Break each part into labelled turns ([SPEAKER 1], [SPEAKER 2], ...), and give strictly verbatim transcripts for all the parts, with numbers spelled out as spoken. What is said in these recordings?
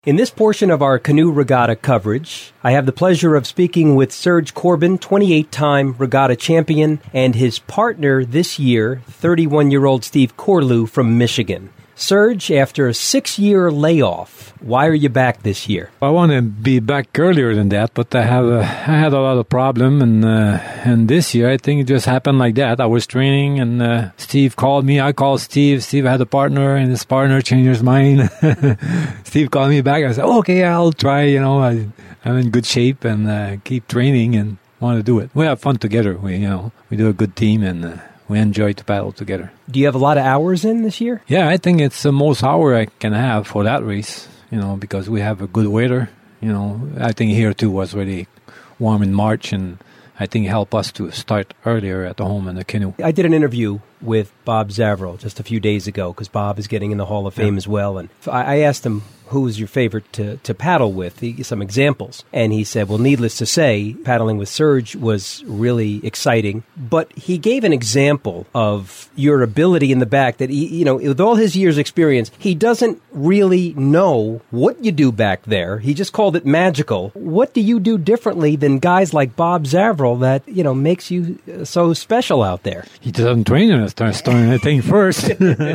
[SPEAKER 1] In this portion of our canoe regatta coverage, I have the pleasure of speaking with Serge Corbin, twenty-eight-time regatta champion, and his partner this year, thirty-one-year-old Steve Corlew from Michigan. Serge, after a six-year layoff, why are you back this year?
[SPEAKER 2] I want to be back earlier than that, but I have a, I had a lot of problem, and uh, and this year I think it just happened like that. I was training, and uh, Steve called me. I called Steve. Steve had a partner, and his partner changed his mind. Steve called me back. I said, oh, "Okay, I'll try." You know, I, I'm in good shape and uh, keep training and want to do it. We have fun together. We you know we do a good team and. Uh, We enjoy to paddle together.
[SPEAKER 1] Do you have a lot of hours in this year?
[SPEAKER 2] Yeah, I think it's the most hour I can have for that race, you know, because we have a good weather. You know, I think here too was really warm in March, and I think helped us to start earlier at the home in the canoe.
[SPEAKER 1] I did an interview with Bob Zavrel just a few days ago because Bob is getting in the Hall of Fame yeah. as well. And I asked him, who was your favorite to, to paddle with? He, some examples. And he said, well, needless to say, paddling with Serge was really exciting. But he gave an example of your ability in the back that, he, you know, with all his years' experience, he doesn't really know what you do back there. He just called it magical. What do you do differently than guys like Bob Zavrel that, you know, makes you so special out there?
[SPEAKER 2] He doesn't train in a stern, I think, first.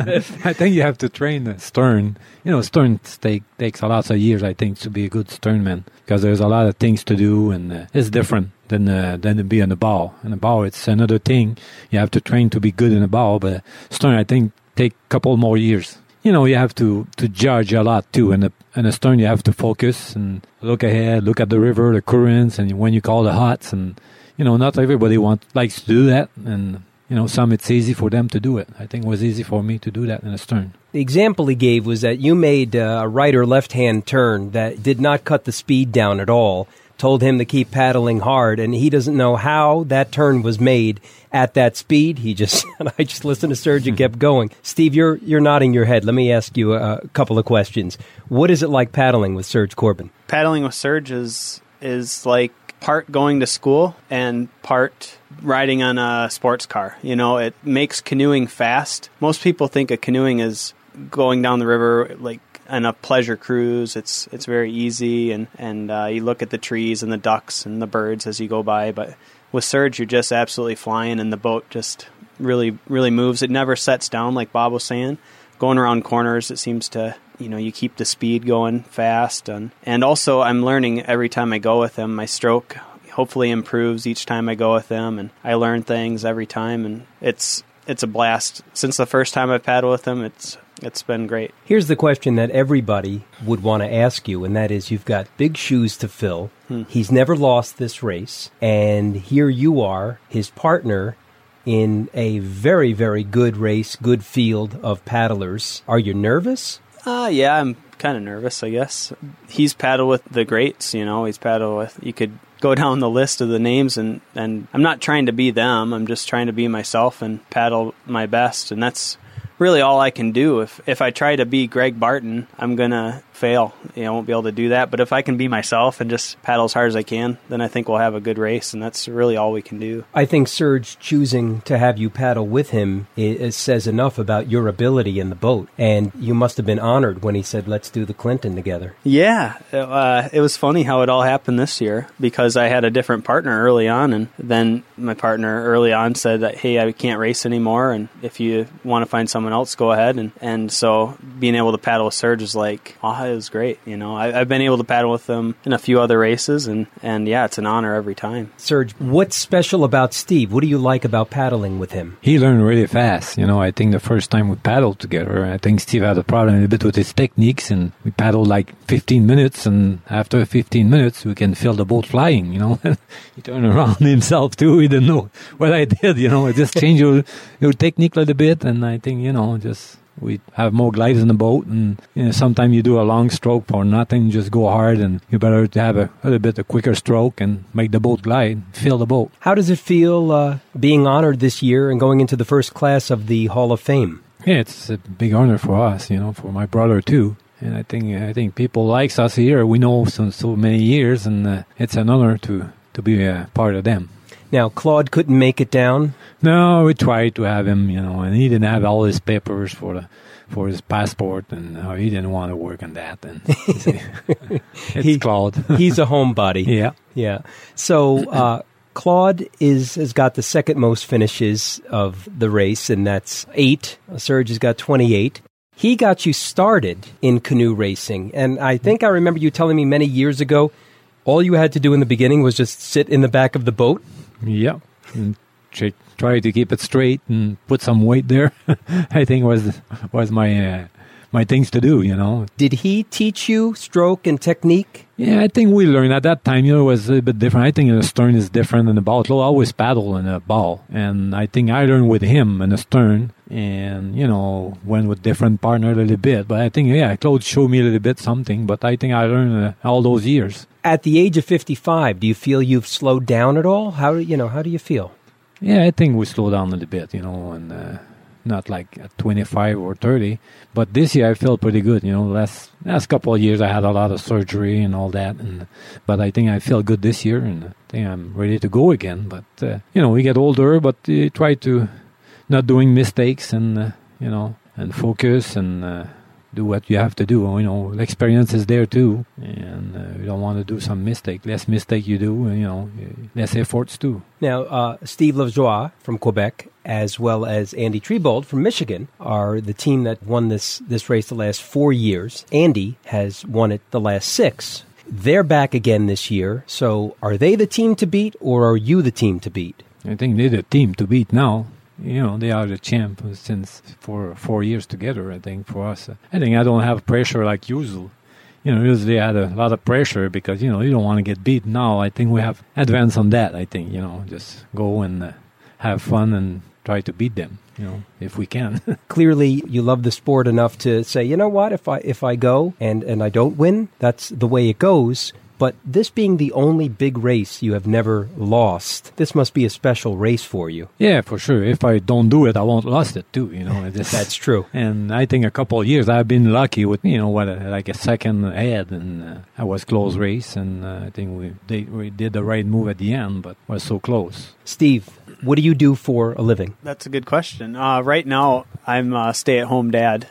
[SPEAKER 2] I think you have to train the stern. You know, stern take, takes a lot of years, I think, to be a good sternman because there's a lot of things to do, and uh, it's different than uh, than to be on the bow. On the bow, it's another thing. You have to train to be good in the bow, but stern, I think, take a couple more years. You know, you have to, to judge a lot, too. And the, and the stern, you have to focus and look ahead, look at the river, the currents, and when you call the hots. And, you know, not everybody wants likes to do that, and you know, some it's easy for them to do it. I think it was easy for me to do that in a stern.
[SPEAKER 1] The example he gave was that you made a right or left-hand turn that did not cut the speed down at all, told him to keep paddling hard, and he doesn't know how that turn was made at that speed. He just, I just listened to Serge and kept going. Steve, you're you're nodding your head. Let me ask you a, a couple of questions. What is it like paddling with Serge Corbin?
[SPEAKER 3] Paddling with Serge is is like part going to school and part riding on a sports car. You know, it makes canoeing fast. Most people think of canoeing as going down the river like on a pleasure cruise. It's it's very easy, and, and uh, you look at the trees and the ducks and the birds as you go by. But with Serge, you're just absolutely flying, and the boat just really, really moves. It never sets down, like Bob was saying. Going around corners, it seems to, you know, you keep the speed going fast. And, and also, I'm learning every time I go with him. My stroke hopefully improves each time I go with him, and I learn things every time, and it's it's a blast. Since the first time I paddled with him, it's it's been great.
[SPEAKER 1] Here's the question that everybody would want to ask you, and that is, you've got big shoes to fill. Hmm. He's never lost this race, and here you are, his partner, in a very, very good race, good field of paddlers. Are you nervous?
[SPEAKER 3] Uh, yeah, I'm kind of nervous, I guess. He's paddled with the greats, you know. He's paddled with, you could go down the list of the names, and, and I'm not trying to be them. I'm just trying to be myself and paddle my best, and that's really all I can do. If if I try to be Greg Barton, I'm going to fail. You know, I won't be able to do that. But if I can be myself and just paddle as hard as I can, then I think we'll have a good race, and that's really all we can do.
[SPEAKER 1] I think Serge choosing to have you paddle with him it, it says enough about your ability in the boat, and you must have been honored when he said, let's do the Clinton together.
[SPEAKER 3] Yeah, uh, it was funny how it all happened this year, because I had a different partner early on, and then my partner early on said that, hey, I can't race anymore, and if you want to find someone else, go ahead. And, and so being able to paddle with Serge is like, oh, it was great. You know, I, I've been able to paddle with him in a few other races, and, and yeah, it's an honor every time.
[SPEAKER 1] Serge, what's special about Steve? What do you like about paddling with him?
[SPEAKER 2] He learned really fast. You know, I think the first time we paddled together, I think Steve had a problem a little bit with his techniques, and we paddled like fifteen minutes, and after fifteen minutes, we can feel the boat flying, you know. He turned around himself too. He didn't know what I did, you know. I just changed your, your technique a little bit, and I think, you know, just we have more glides in the boat, and you know, sometimes you do a long stroke for nothing, you just go hard, and you better have a, a little bit a quicker stroke and make the boat glide, fill the boat.
[SPEAKER 1] How does it feel uh, being honored this year and going into the first class of the Hall of Fame?
[SPEAKER 2] Yeah, it's a big honor for us, you know, for my brother too. And I think I think people likes us here. We know so so many years, and uh, it's an honor to to be a part of them.
[SPEAKER 1] Now, Claude couldn't make it down.
[SPEAKER 2] No, we tried to have him, you know, and he didn't have all his papers for the for his passport, and uh, he didn't want to work on that. And it's
[SPEAKER 1] he,
[SPEAKER 2] Claude.
[SPEAKER 1] He's a homebody.
[SPEAKER 2] Yeah,
[SPEAKER 1] yeah. So uh, Claude is has got the second most finishes of the race, and that's eight. Serge has got twenty-eight. He got you started in canoe racing, and I think I remember you telling me many years ago, all you had to do in the beginning was just sit in the back of the boat.
[SPEAKER 2] Yeah, and try, try to keep it straight and put some weight there. I think was was my uh, my things to do, you know.
[SPEAKER 1] Did he teach you stroke and technique?
[SPEAKER 2] Yeah, I think we learned at that time, you know, it was a bit different. I think the stern is different than the bow. We'll always paddle in a bow. And I think I learned with him in the stern and, you know, went with different partner a little bit. But I think, yeah, Claude showed me a little bit something. But I think I learned uh, all those years.
[SPEAKER 1] At the age of fifty-five, do you feel you've slowed down at all? How, you know, how do you feel?
[SPEAKER 2] Yeah, I think we slowed down a little bit, you know, and uh, not like at twenty-five or thirty. But this year I feel pretty good, you know. Last last couple of years I had a lot of surgery and all that, and but I think I feel good this year, and I think I'm ready to go again. But uh, you know, we get older, but uh, try to not doing mistakes, and uh, you know, and focus and uh, do what you have to do. You know, the experience is there too, and uh, you don't want to do some mistake. Less mistake you do, and, you know, less efforts too.
[SPEAKER 1] Now, uh, Steve Lajoie from Quebec, as well as Andy Triebold from Michigan, are the team that won this, this race the last four years. Andy has won it the last six. They're back again this year. So are they the team to beat, or are you the team to beat?
[SPEAKER 2] I think they're the team to beat now. You know, they are the champ since for four years together, I think, for us. I think I don't have pressure like usual. You know, usually I had a lot of pressure because, you know, you don't want to get beat. Now I think we have advanced on that, I think, you know, just go and uh, have fun and try to beat them, you know, if we can.
[SPEAKER 1] Clearly, you love the sport enough to say, you know what, if I if I go and, and I don't win, that's the way it goes. But this being the only big race you have never lost, this must be a special race for you.
[SPEAKER 2] Yeah, for sure. If I don't do it, I won't lost it too, you know. Just,
[SPEAKER 1] that's true.
[SPEAKER 2] And I think a couple of years I've been lucky with, you know, what, like a second ahead, and uh, I was close race, and uh, I think we, they, we did the right move at the end, but was so close.
[SPEAKER 1] Steve, what do you do for a living?
[SPEAKER 3] That's a good question. Uh, right now, I'm a stay-at-home dad.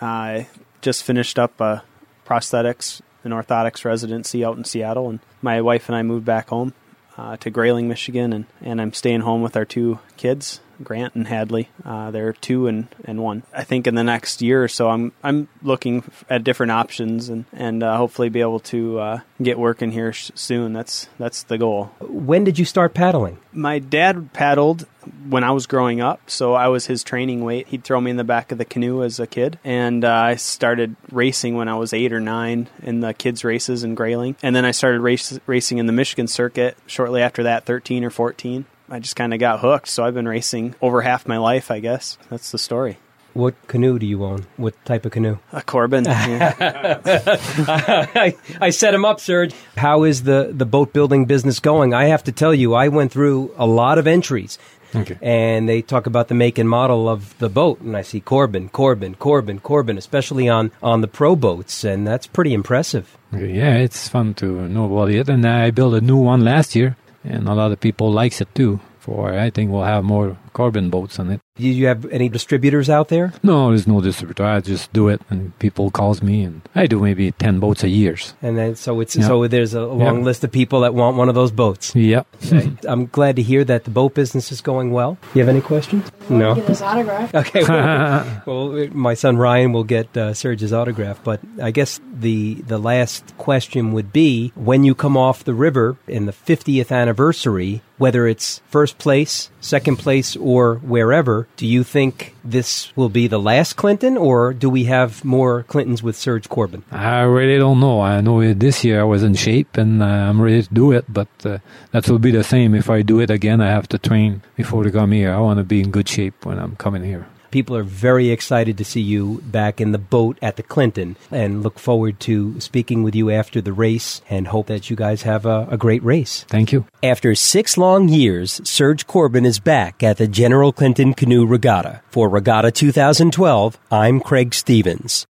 [SPEAKER 3] I just finished up a prosthetics an orthotics residency out in Seattle, and my wife and I moved back home uh, to Grayling, Michigan, and, and I'm staying home with our two kids, Grant and Hadley. Uh, they're two and, and one. I think in the next year or so, I'm I'm looking at different options and and uh, hopefully be able to uh, get working here sh- soon. That's that's the goal.
[SPEAKER 1] When did you start paddling?
[SPEAKER 3] My dad paddled when I was growing up, so I was his training weight. He'd throw me in the back of the canoe as a kid, and uh, I started racing when I was eight or nine in the kids' races in Grayling, and then I started race, racing in the Michigan circuit shortly after that, thirteen or fourteen. I just kind of got hooked, so I've been racing over half my life, I guess. That's the story.
[SPEAKER 1] What canoe do you own? What type of canoe?
[SPEAKER 3] A Corbin. Yeah.
[SPEAKER 1] I, I set him up, Serge. How is the, the boat building business going? I have to tell you, I went through a lot of entries.
[SPEAKER 2] Okay.
[SPEAKER 1] And they talk about the make and model of the boat, and I see Corbin, Corbin, Corbin, Corbin, especially on, on the pro boats, and that's pretty impressive.
[SPEAKER 2] Okay, yeah, it's fun to know about it. And I built a new one last year, and a lot of people likes it too. For I think we'll have more Corbin boats on it.
[SPEAKER 1] Do you have any distributors out there?
[SPEAKER 2] No, there's no distributor. I just do it, and people calls me, and I do maybe ten boats a year.
[SPEAKER 1] And then so it's
[SPEAKER 2] yeah.
[SPEAKER 1] so there's a long
[SPEAKER 2] yeah.
[SPEAKER 1] list of people that want one of those boats.
[SPEAKER 2] Yep.
[SPEAKER 1] Okay. I'm glad to hear that the boat business is going well. You have any questions?
[SPEAKER 4] No. Get his autograph.
[SPEAKER 1] Okay. Well, well, my son Ryan will get uh, Serge's autograph, but I guess the the last question would be, when you come off the river in the fiftieth anniversary, whether it's first place, second place, or wherever, do you think this will be the last Clinton, or do we have more Clintons with Serge Corbin?
[SPEAKER 2] I really don't know. I know this year I was in shape, and uh, I'm ready to do it, but uh, that will be the same. If I do it again, I have to train before to come here. I want to be in good shape when I'm coming here.
[SPEAKER 1] People are very excited to see you back in the boat at the Clinton, and look forward to speaking with you after the race, and hope that you guys have a, a great race.
[SPEAKER 2] Thank you.
[SPEAKER 1] After six long years, Serge Corbin is back at the General Clinton Canoe Regatta. For Regatta two thousand twelve, I'm Craig Stevens.